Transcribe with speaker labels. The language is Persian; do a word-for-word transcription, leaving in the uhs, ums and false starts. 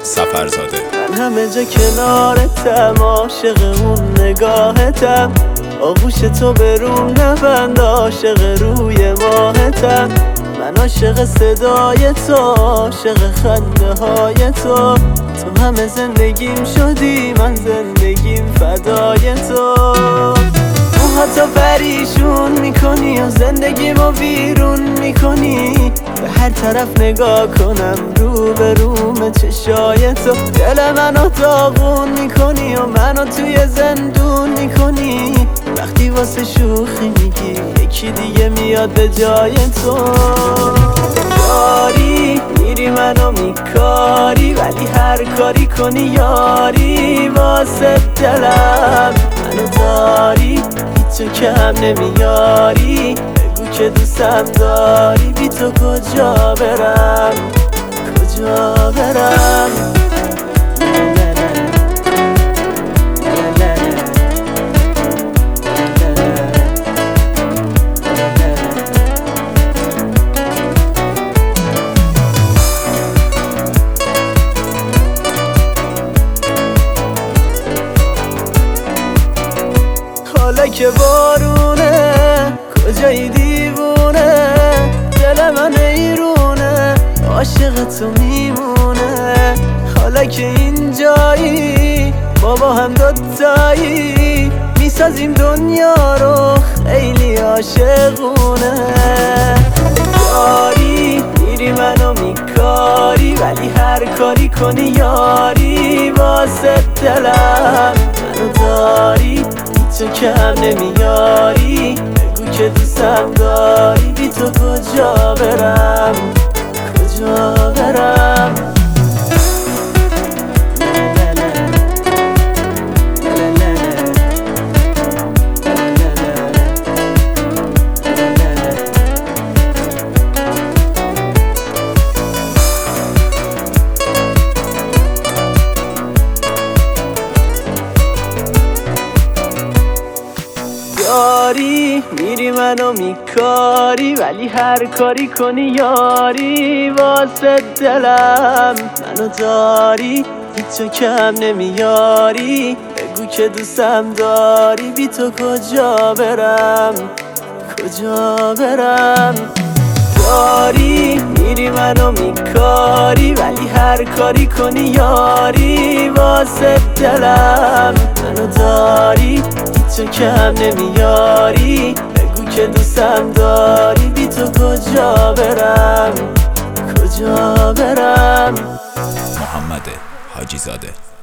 Speaker 1: سفرزاده.
Speaker 2: من همه جا کنارتم، عاشق اون نگاهتم، آغوش تو برون نبند، عاشق روی ماهتم. من عاشق صدای تو، عاشق خنده های تو، تو همه زندگیم شدی، من زندگیم فدای تو. موهاتو پریشون میکنی و زندگیمو بیرون میکنی، به هر طرف نگاه کنم رو به روم چشای تو. دل منو داغون میکنی و منو توی زندون میکنی، وقتی واسه شوخی میگی یکی دیگه میاد به جای تو. یاری میری منو میکاری، ولی هر کاری کنی یاری واسه دلم منو داری، تو کم نمیاری، بگو که دوستم داری، بی تو کجا برم کجا برم. حالا که بارونه کجایی دیوونه، دل من ایرونه عاشق تو میمونه. حالا که اینجایی بابا هم دوتایی، میسازیم دنیا رو خیلی عاشقونه. یاری میری منو میکاری، ولی هر کاری کنی یاری واسه دلم منو داری، تو کم نمیاری، بگو که دوستم داری، بی تو کجا برم کجا برم. یاری میری منو میکاری، ولی هر کاری کنی یاری واسه دلم منو داری، بی تو کم نمیاری، بگو که دوستم داری، بی تو کجا برم کجا برم. یاری میری منو میکاری، ولی هر کاری کنی یاری واسه دلم منو داری، تو کم نمیاری، بگو که دوستم داری، بی تو کجا برم کجا برم.
Speaker 1: محمد حاجی زاده.